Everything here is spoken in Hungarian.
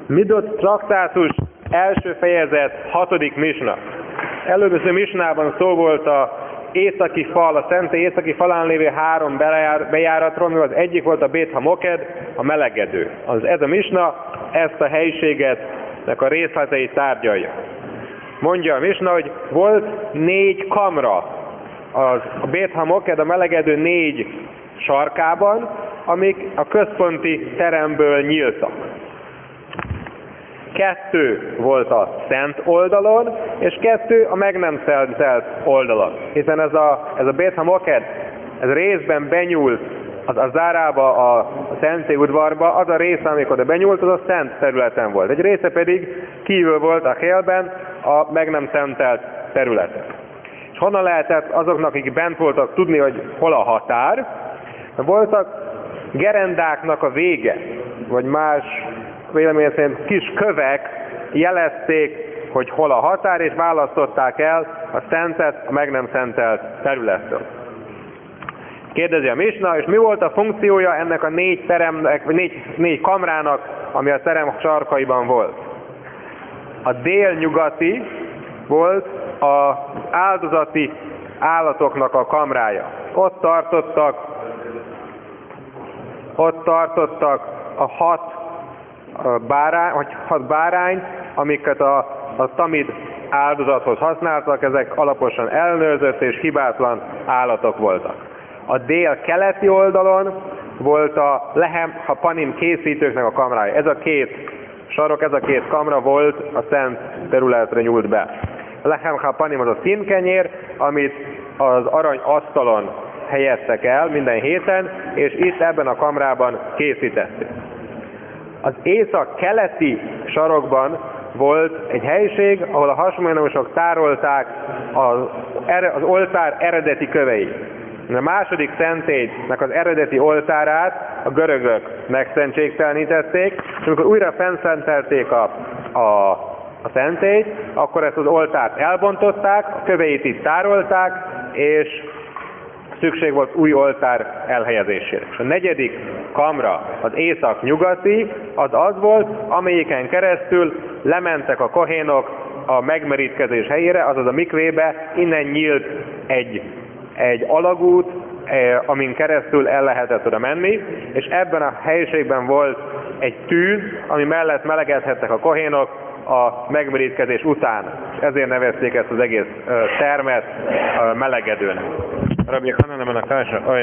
Midot traktátus első fejezet 6. misna. Előző misnában szó volt a északi fal, a szentély északi falán lévő 3 bejáratról, mivel az egyik volt a Bét Hamoked, a melegedő. Ez a misna ezt a helyiséget a részleteit tárgyalja. Mondja a misna, hogy volt 4 kamra a Bét Hamoked, a melegedő 4 sarkában, amik a központi teremből nyíltak. 2 volt a szent oldalon, és 2 a meg nem szentelt oldalon. Hiszen ez a Bét Hamoked, ez részben benyúlt a zárába, a szentély udvarba, az a része, amikor benyúlt, az a szent területen volt. Egy része pedig kívül volt a hélben, a meg nem szentelt területen. És honnan lehetett azoknak, akik bent voltak, tudni, hogy hol a határ? Voltak gerendáknak a vége, vagy más vélemény szerint kis kövek jelezték, hogy hol a határ, és választották el a szentet a meg nem szentelt területtől. Kérdezi a misna, és mi volt a funkciója ennek a 4 teremnek, vagy 4 kamrának, ami a terem sarkaiban volt? A délnyugati volt az áldozati állatoknak a kamrája. Ott tartottak a 6 bárányt, amiket a tamid áldozathoz használtak, ezek alaposan ellenőrzött és hibátlan állatok voltak. A dél-keleti oldalon volt a Lehem Hapanim készítőknek a kamrája. Ez a 2 sarok, ez a 2 kamra volt a szent területre nyúlt be. A Lehem Hapanim az a színkenyér, amit az arany asztalon helyeztek el minden héten, és itt ebben a kamrában készítették. Az észak-keleti sarokban volt egy helység, ahol a hasmonósok tárolták az oltár eredeti köveit. A második szentélynek az eredeti oltárát a görögök megszentségtelenítették, és amikor újra fennszentelték a szentélyt, akkor ezt az oltárt elbontották, a köveit itt tárolták, és szükség volt új oltár elhelyezésére. És a 4. kamra, az észak-nyugati, az volt, amelyiken keresztül lementek a kohénok a megmerítkezés helyére, azaz a mikvébe, innen nyílt egy alagút, amin keresztül el lehetett oda menni, és ebben a helyiségben volt egy tűz, ami mellett melegedhettek a kohénok a megmerítkezés után, és ezért nevezték ezt az egész termet melegedőnek. Rabbi Hanan a